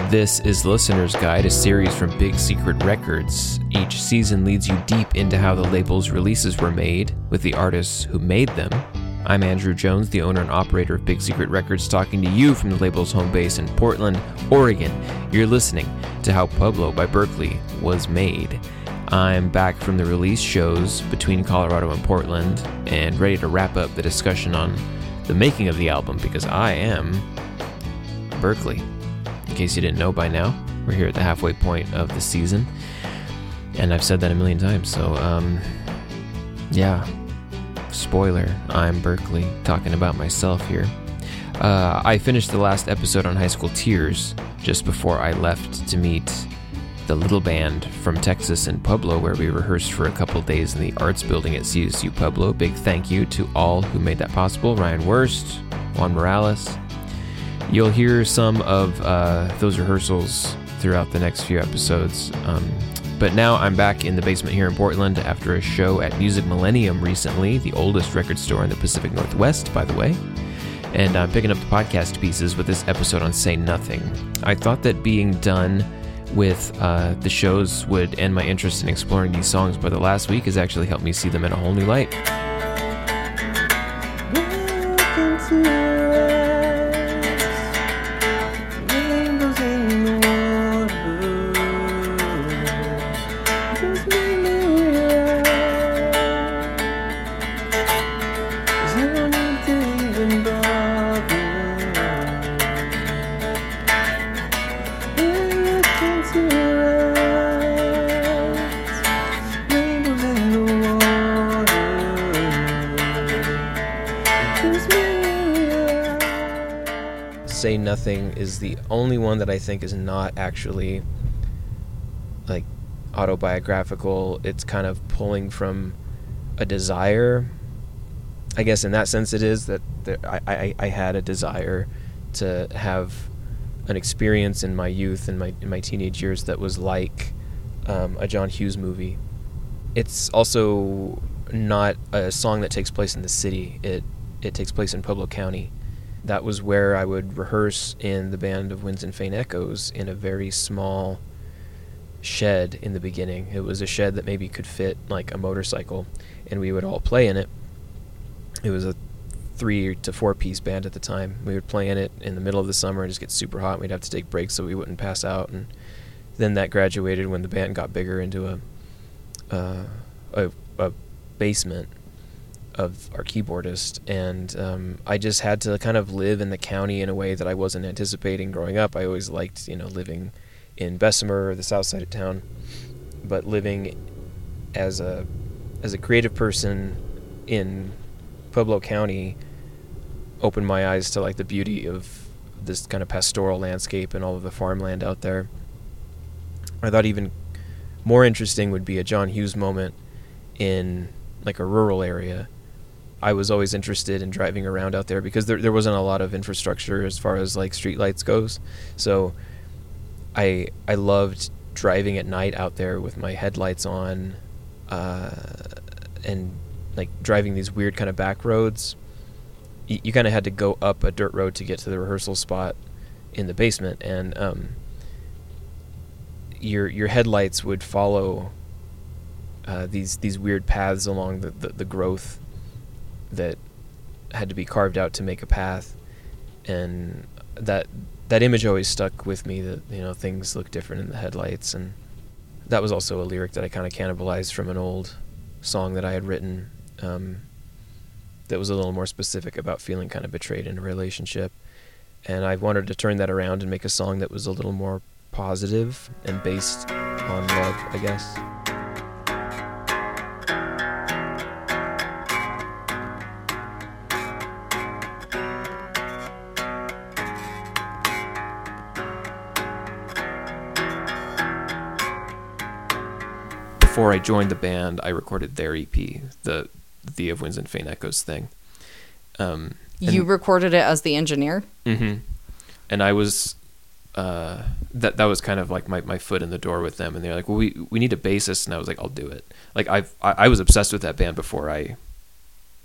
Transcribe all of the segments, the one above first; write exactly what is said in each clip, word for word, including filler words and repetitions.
This is Listener's Guide, a series from Big Secret Records. Each season leads you deep into how the label's releases were made, with the artists who made them. I'm Andrew Jones, the owner and operator of Big Secret Records, talking to you from the label's home base in Portland, Oregon. You're listening to How Pueblo by Berkeley was made. I'm back from the release shows between Colorado and Portland and ready to wrap up the discussion on the making of the album because I am Berkeley. In case you didn't know by now, we're here at the halfway point of the season, and I've said that a million times, so, um, yeah, spoiler, I'm Berkeley, talking about myself here. Uh, I finished the last episode on High School Tears just before I left to meet the little band from Texas in Pueblo, where we rehearsed for a couple days in the Arts Building at C S U Pueblo. Big thank you to all who made that possible, Ryan Wurst, Juan Morales. You'll hear some of uh, those rehearsals throughout the next few episodes. Um, but now I'm back in the basement here in Portland after a show at Music Millennium recently, the oldest record store in the Pacific Northwest, by the way. And I'm picking up the podcast pieces with this episode on Say Nothing. I thought that being done with uh, the shows would end my interest in exploring these songs, but the last week has actually helped me see them in a whole new light. Say Nothing is the only one that I think is not actually like autobiographical. It's kind of pulling from a desire. I guess in that sense it is that there, I, I, I had a desire to have an experience in my youth and my in my teenage years that was like um, a John Hughes movie. It's also not a song that takes place in the city. It it takes place in Pueblo County. That was where I would rehearse in the band of Winds and Faint Echoes in a very small shed in the beginning. It was a shed that maybe could fit like a motorcycle, and we would all play in it. It was a three to four piece band at the time. We would play in it in the middle of the summer and just get super hot, and we'd have to take breaks so we wouldn't pass out. And then that graduated when the band got bigger into a uh, a, a basement of our keyboardist, and um, I just had to kind of live in the county in a way that I wasn't anticipating growing up. I always liked, you know, living in Bessemer or the south side of town, but living as a as a creative person in Pueblo County opened my eyes to like the beauty of this kind of pastoral landscape and all of the farmland out there. I thought even more interesting would be a John Hughes moment in like a rural area. I was always interested in driving around out there because there there wasn't a lot of infrastructure as far as like streetlights goes. So I I loved driving at night out there with my headlights on, uh, and like driving these weird kind of back roads. You, you kind of had to go up a dirt road to get to the rehearsal spot in the basement, and um, your your headlights would follow uh, these these weird paths along the, the, the growth that had to be carved out to make a path, and that that image always stuck with me, that, you know, things look different in the headlights. And that was also a lyric that I kind of cannibalized from an old song that I had written um, that was a little more specific about feeling kind of betrayed in a relationship, and I wanted to turn that around and make a song that was a little more positive and based on love, I guess. Before I joined the band, I recorded their E P, the the Of Winds and Faint Echoes thing. Um, you recorded it as the engineer? Mm-hmm. And I was, uh, that that was kind of like my, my foot in the door with them. And they're like, well, we we need a bassist. And I was like, I'll do it. Like, I've, I I was obsessed with that band before I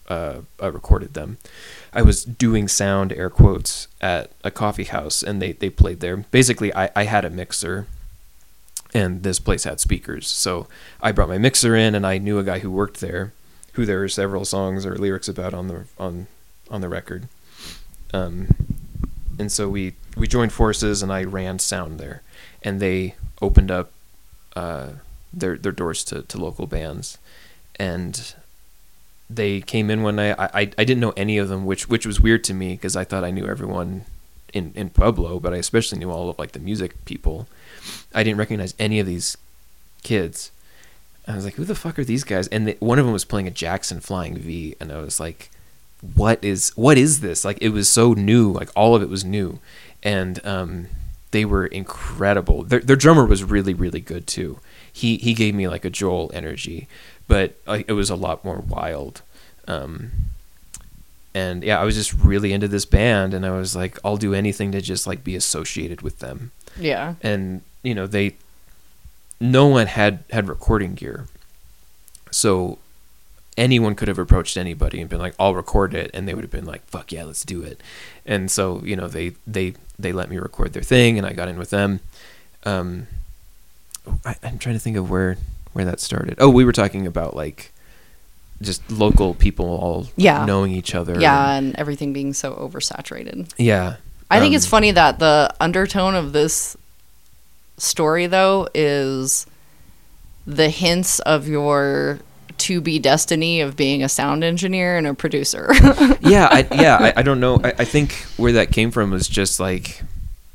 uh, I recorded them. I was doing sound, air quotes, at a coffee house, and they, they played there. Basically, I, I had a mixer, and this place had speakers. So I brought my mixer in, and I knew a guy who worked there, who there are several songs or lyrics about on the on on the record. Um, and so we, we joined forces, and I ran sound there, and they opened up uh, their their doors to, to local bands, and they came in one night. I, I I didn't know any of them, which which was weird to me because I thought I knew everyone in, in Pueblo, but I especially knew all of like the music people. I didn't recognize any of these kids. I was like, who the fuck are these guys? And they, one of them was playing a Jackson Flying V, and I was like, what is what is this? Like, it was so new. Like, all of it was new, and um, they were incredible. Their their drummer was really really good too. He he gave me like a Joel energy, but like, it was a lot more wild. Um, and yeah, I was just really into this band, and I was like, I'll do anything to just like be associated with them. Yeah. And you know, they no one had had recording gear, so anyone could have approached anybody and been like, I'll record it, and they would have been like, fuck yeah, let's do it. And so, you know, they they they let me record their thing, and I got in with them. um I, I'm trying to think of where where that started. Oh, we were talking about like just local people all Yeah. knowing each other. Yeah, and, and everything being so oversaturated. yeah. I think Um, it's funny that the undertone of this story, though, is the hints of your to-be destiny of being a sound engineer and a producer. yeah, I, yeah. I, I don't know. I, I think where that came from was just like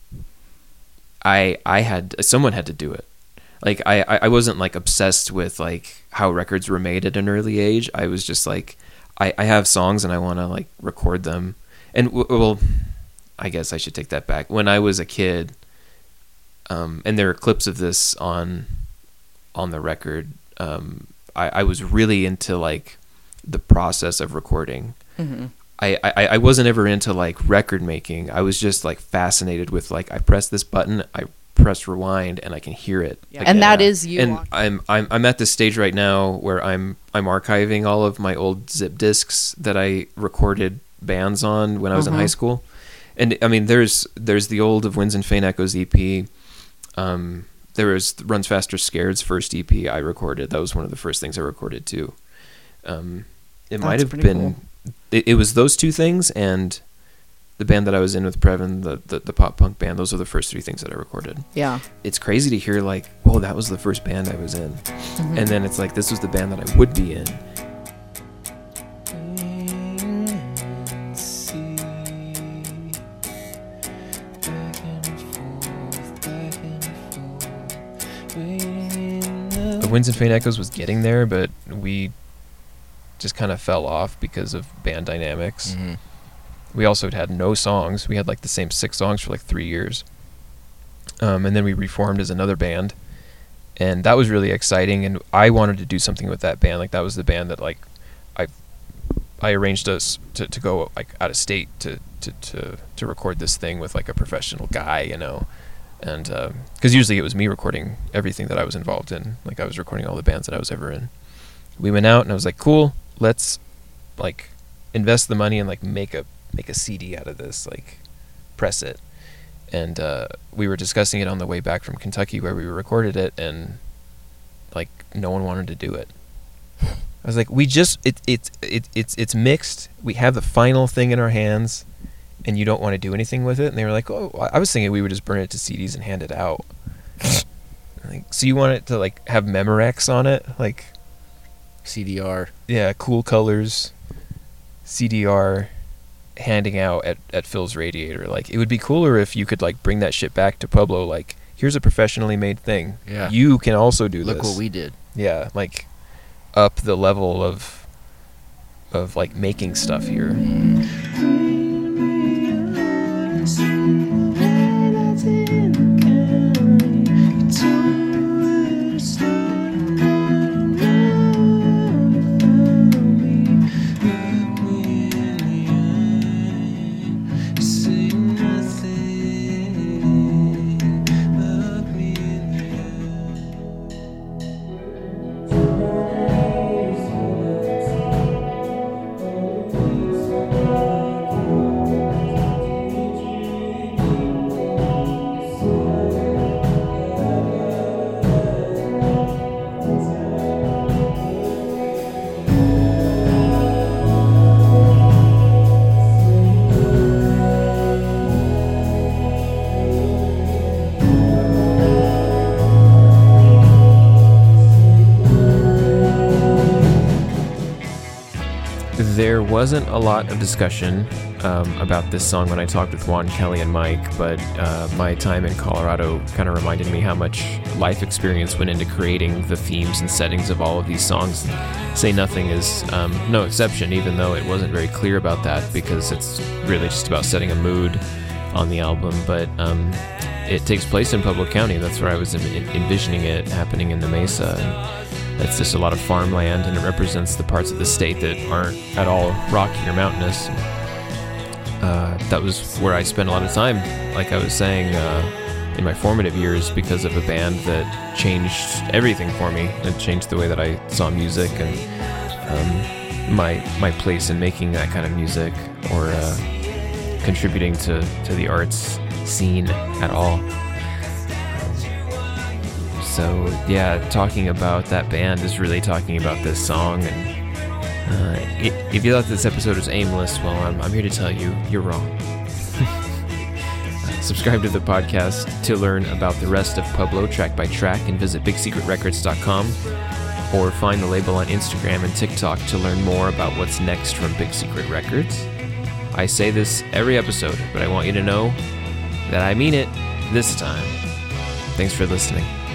I I had someone had to do it. Like I, I wasn't like obsessed with like how records were made at an early age. I was just like, I, I have songs and I want to like record them. And w- well, I guess I should take that back. When I was a kid, um, and there are clips of this on on the record, um, I, I was really into like the process of recording. Mm-hmm. I, I, I wasn't ever into like record making. I was just like fascinated with like, I press this button, I press rewind, and I can hear it. Yeah. Like, And that uh, is you. And I'm I'm I'm at this stage right now where I'm I'm archiving all of my old zip discs that I recorded bands on when I was Mhm. in high school. And I mean, there's there's the old Of Winds and Faint Echoes E P. Um, there was Runs Faster Scared's first E P I recorded. That was one of the first things I recorded too. Um, it might That's have pretty been. cool. It, it was those two things and the band that I was in with Previn, the, the the pop punk band. Those are the first three things that I recorded. Yeah. It's crazy to hear like, whoa, that was the first band I was in, Mhm. and then it's like this was the band that I would be in. The Winds and Faint Echoes was getting there, but we just kind of fell off because of band dynamics. Mm-hmm. We also had, had no songs. We had like the same six songs for like three years. Um, and then we reformed as another band. And that was really exciting. And I wanted to do something with that band. Like that was the band that like I I arranged us to, to go like out of state to, to, to, to record this thing with like a professional guy, you know. And because usually it was me recording everything that I was involved in. Like I was recording all the bands that I was ever in. We went out and I was like, cool, let's like invest the money and like make a make a C D out of this, like press it. And uh, we were discussing it on the way back from Kentucky where we recorded it, and like no one wanted to do it. I was like, we just it it's it, it's it's mixed. We have the final thing in our hands, and you don't want to do anything with it. And they were like, oh, I was thinking we would just burn it to C Ds and hand it out. Like, so you want it to like have Memorex on it, like C D R. yeah, cool colors, C D R, handing out at, at Phil's Radiator. Like, it would be cooler if you could like bring that shit back to Pueblo. Like, here's a professionally made thing. Yeah. You can also do Look this. what we did. Yeah, like up the level of of like making stuff here. there wasn't a lot of discussion um, about this song when I talked with Juan, Kelly, and Mike, but uh, my time in Colorado kind of reminded me how much life experience went into creating the themes and settings of all of these songs. Say Nothing is um, no exception, even though it wasn't very clear about that, because it's really just about setting a mood on the album. But um, it takes place in Pueblo County. That's where I was en- envisioning it happening in the Mesa. And it's just a lot of farmland, and it represents the parts of the state that aren't at all rocky or mountainous. Uh, that was where I spent a lot of time, like I was saying, uh, in my formative years, because of a band that changed everything for me. It changed the way that I saw music and um, my my place in making that kind of music, or uh, contributing to, to the arts scene at all. So yeah, talking about that band is really talking about this song. And uh, if you thought this episode was aimless, well, I'm, I'm here to tell you, you're wrong. Subscribe to the podcast to learn about the rest of Pueblo track by track, and visit big secret records dot com, or find the label on Instagram and TikTok to learn more about what's next from Big Secret Records. I say this every episode, but I want you to know that I mean it this time. Thanks for listening.